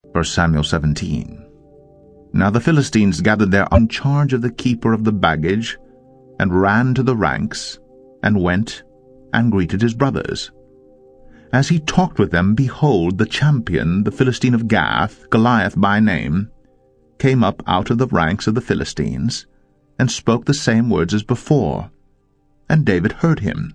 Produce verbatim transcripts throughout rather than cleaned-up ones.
First Samuel seventeen. Now the Philistines gathered there in charge of the keeper of the baggage, and ran to the ranks, and went and greeted his brothers. As he talked with them, behold, the champion, the Philistine of Gath, Goliath by name, came up out of the ranks of the Philistines, and spoke the same words as before. And David heard him.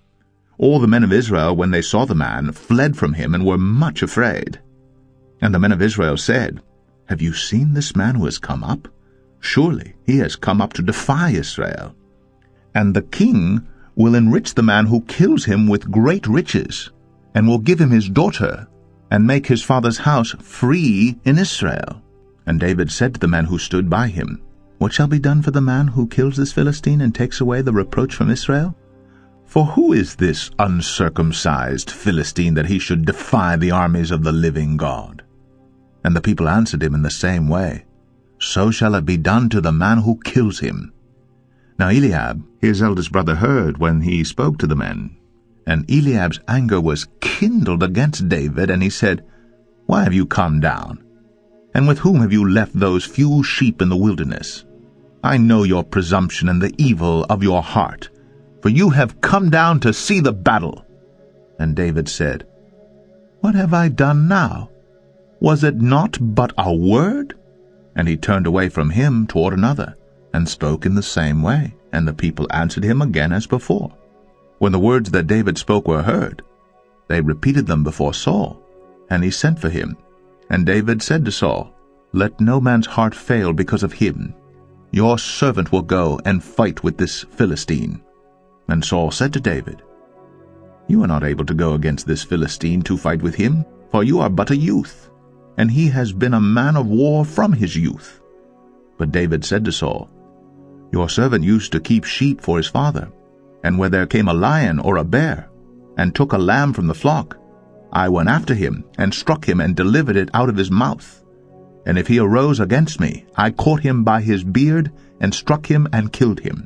All the men of Israel, when they saw the man, fled from him, and were much afraid. And the men of Israel said, Have you seen this man who has come up? Surely he has come up to defy Israel. And the king will enrich the man who kills him with great riches, and will give him his daughter, and make his father's house free in Israel. And David said to the men who stood by him, What shall be done for the man who kills this Philistine and takes away the reproach from Israel? For who is this uncircumcised Philistine that he should defy the armies of the living God? And the people answered him in the same way, So shall it be done to the man who kills him. Now Eliab, his eldest brother, heard when he spoke to the men. And Eliab's anger was kindled against David, and he said, Why have you come down? And with whom have you left those few sheep in the wilderness? I know your presumption and the evil of your heart, for you have come down to see the battle. And David said, What have I done now? Was it not but a word? And he turned away from him toward another, and spoke in the same way, and the people answered him again as before. When the words that David spoke were heard, they repeated them before Saul, and he sent for him. And David said to Saul, Let no man's heart fail because of him. Your servant will go and fight with this Philistine. And Saul said to David, You are not able to go against this Philistine to fight with him, for you are but a youth, and he has been a man of war from his youth. But David said to Saul, Your servant used to keep sheep for his father, and where there came a lion or a bear, and took a lamb from the flock, I went after him, and struck him, and delivered it out of his mouth. And if he arose against me, I caught him by his beard, and struck him, and killed him.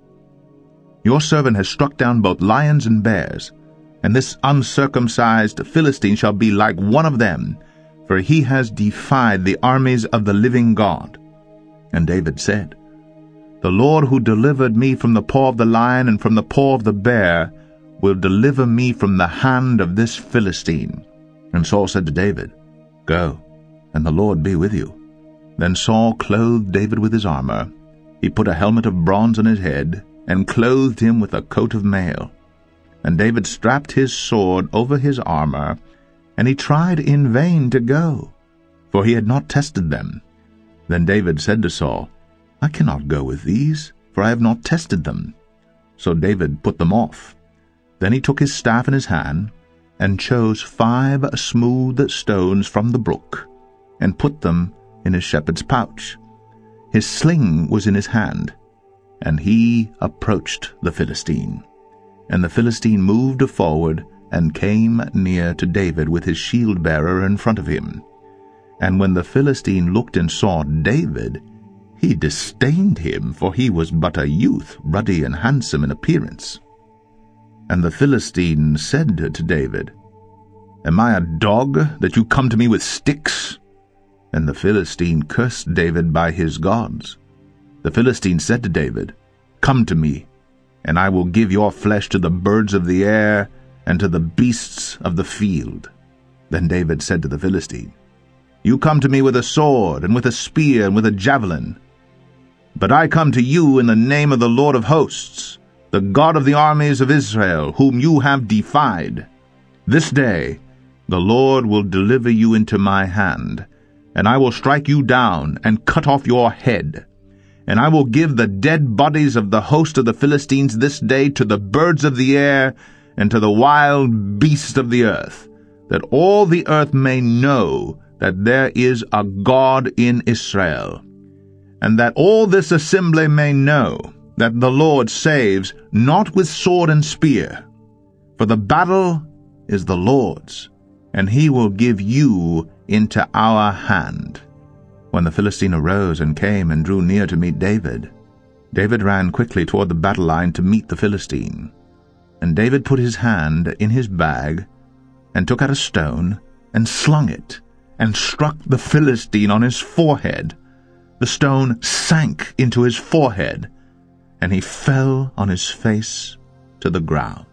Your servant has struck down both lions and bears, and this uncircumcised Philistine shall be like one of them, for he has defied the armies of the living God. And David said, The Lord who delivered me from the paw of the lion and from the paw of the bear will deliver me from the hand of this Philistine. And Saul said to David, Go, and the Lord be with you. Then Saul clothed David with his armor. He put a helmet of bronze on his head, and clothed him with a coat of mail. And David strapped his sword over his armor, and he tried in vain to go, for he had not tested them. Then David said to Saul, I cannot go with these, for I have not tested them. So David put them off. Then he took his staff in his hand, and chose five smooth stones from the brook, and put them in his shepherd's pouch. His sling was in his hand, and he approached the Philistine. And the Philistine moved forward, and came near to David with his shield-bearer in front of him. And when the Philistine looked and saw David, he disdained him, for he was but a youth, ruddy and handsome in appearance. And the Philistine said to David, Am I a dog, that you come to me with sticks? And the Philistine cursed David by his gods. The Philistine said to David, Come to me, and I will give your flesh to the birds of the air, and to the beasts of the field. Then David said to the Philistine, You come to me with a sword, and with a spear, and with a javelin. But I come to you in the name of the Lord of hosts, the God of the armies of Israel, whom you have defied. This day the Lord will deliver you into my hand, and I will strike you down, and cut off your head. And I will give the dead bodies of the host of the Philistines this day to the birds of the air, and to the wild beasts of the earth, that all the earth may know that there is a God in Israel, and that all this assembly may know that the Lord saves not with sword and spear, for the battle is the Lord's, and he will give you into our hand. When the Philistine arose and came and drew near to meet David, David ran quickly toward the battle line to meet the Philistine. And David put his hand in his bag, and took out a stone, and slung it, and struck the Philistine on his forehead. The stone sank into his forehead, and he fell on his face to the ground.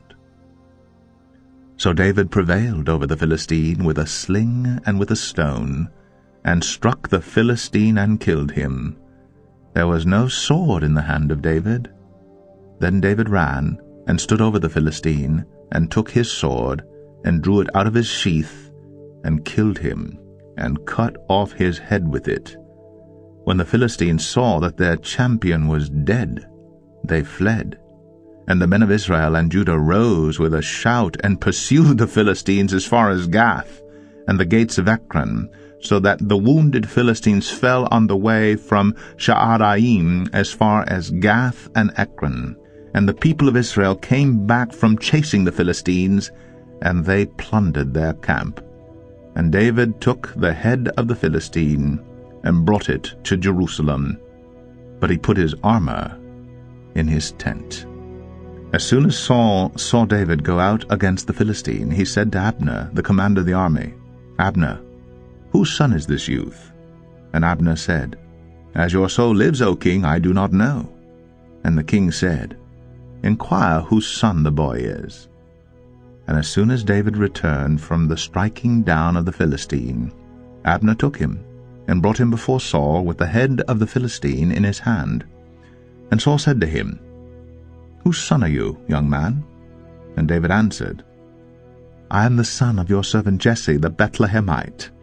So David prevailed over the Philistine with a sling and with a stone, and struck the Philistine and killed him. There was no sword in the hand of David. Then David ran, and stood over the Philistine, and took his sword, and drew it out of his sheath, and killed him, and cut off his head with it. When the Philistines saw that their champion was dead, they fled. And the men of Israel and Judah rose with a shout, and pursued the Philistines as far as Gath, and the gates of Ekron, so that the wounded Philistines fell on the way from Sha'araim as far as Gath and Ekron. And the people of Israel came back from chasing the Philistines, and they plundered their camp. And David took the head of the Philistine, and brought it to Jerusalem. But he put his armor in his tent. As soon as Saul saw David go out against the Philistine, he said to Abner, the commander of the army, Abner, whose son is this youth? And Abner said, As your soul lives, O king, I do not know. And the king said, Inquire whose son the boy is. And as soon as David returned from the striking down of the Philistine, Abner took him, and brought him before Saul with the head of the Philistine in his hand. And Saul said to him, Whose son are you, young man? And David answered, I am the son of your servant Jesse the Bethlehemite.